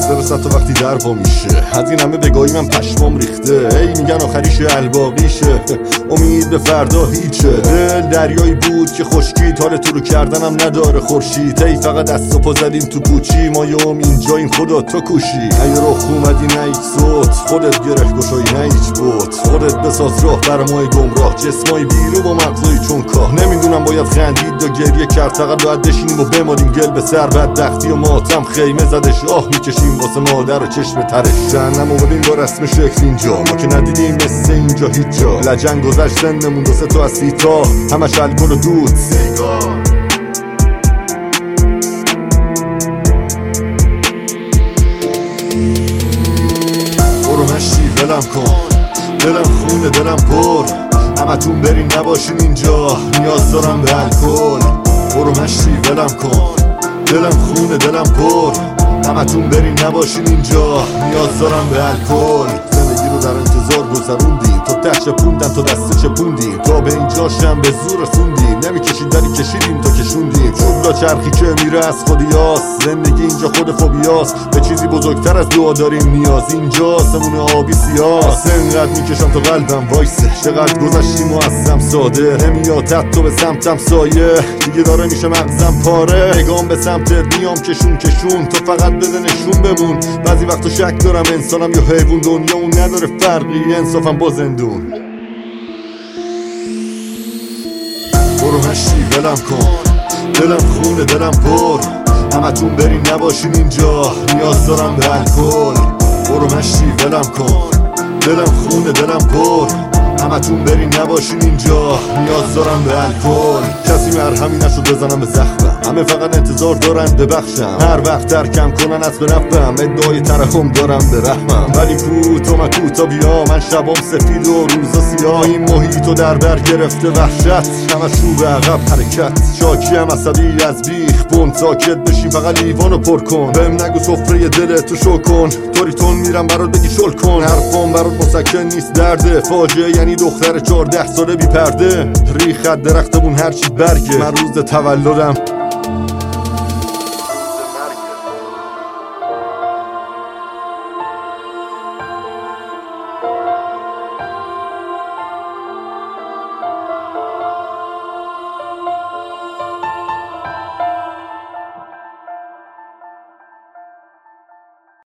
استرس تا وقتی در پا میشه. از این همه بگاهی من پشمام ریخته. ای میگن آخریشه الباقیشه، امید به فردا هیچه. دل دریایی بود که خشکید، حال تو رو کردنم نداره خورشید. ای فقط دست و پا زدیم تو پوچی، ما یوم اینجا این خدا تو کوشی. ای رخ اومدی نه هیچ صوت، خودت گره گشایی نه هیچ بود. خودت بساز راه بر مای گمراه، جسمای بیرو با مغزایی چون کاه. نمیدونم باید خندید یا گریه کرد، فقط باید بشینیم و بمالیم گل به سر. بدبختی و ماتم خیمه زدش، آه میکشیم واسه مادر و چشم ترش. جهنم اومدیم با رسم شکل اینجا، ما که ندیدیم مثل اینجا هیچ جا. لجنگ گذشت سنمون دو سه تا از سیتا، همش الکل و دود سیگار. برو مشتی ولم کن، دلم خونه دلم پر، همتون برین نباشین اینجا، نیاز دارم به الکل. برو مشتی ولم کن، دلم خونه دلم پر، همتون برین نباشین اینجا، نیاز دارم به الکل. زندگی رو در انتظار گذروندیم، تا ته چپوندن تا دسته چپوندیم، تا به اینجا شم به زور رسوندیم. نمیکشید ولی کشیدیم تا کشوندیم. چوب را چرخی که میره از خودیاست، زندگی اینجا خود فوبیاست. به چیزی بزرگتر از دعا داریم نیاز، اینجا سمون آبی سیاه. انقدر میکشم تا قلبم وایسه، چقدر گذشتیم و ازم ساده. نمیاد حتی به سمتم سایه، دیگه داره میشه مغزم پاره. نگام به سمتت میام کشون کشون، تو فقط بده نشون بمون. بعضی وقتا شک دارم انسانم یا حیوان، دنیا اون نداره فرقی، انصافم با زندون. برو مشتی ولم کن، دلم خونه دلم پر، همتون برین نباشین اینجا، نیاز دارم به الکل. برو مشتی ولم کن، دلم خونه دلم پر، همتون برین نباشین اینجا، نیاز دارم به الکل. کسی مرهمی نشد بزنم به زخمم، همه فقط انتظار دارن ببخشم. هر وقت ترکم کنن از برفم، ادعای ترحم دارم به رحمم. ولی کوتا تا بیا، من شبام سفید و روزا سیاه. این محیط و در بر گرفته وحشت، همش رو به عقب حرکت. شاکیم عصبی از بیخ بون، ساکت بشین فقط لیوانو پر کن. بهم نگو سفره دلتو شو کن، توریتون میرم برات بگی شل کن. حرفام برات مسکن نیست درده، فاجعه یعنی دختر 14 ساله بی پرده. ریخت درختمون هرچی برگه، من روز تولدم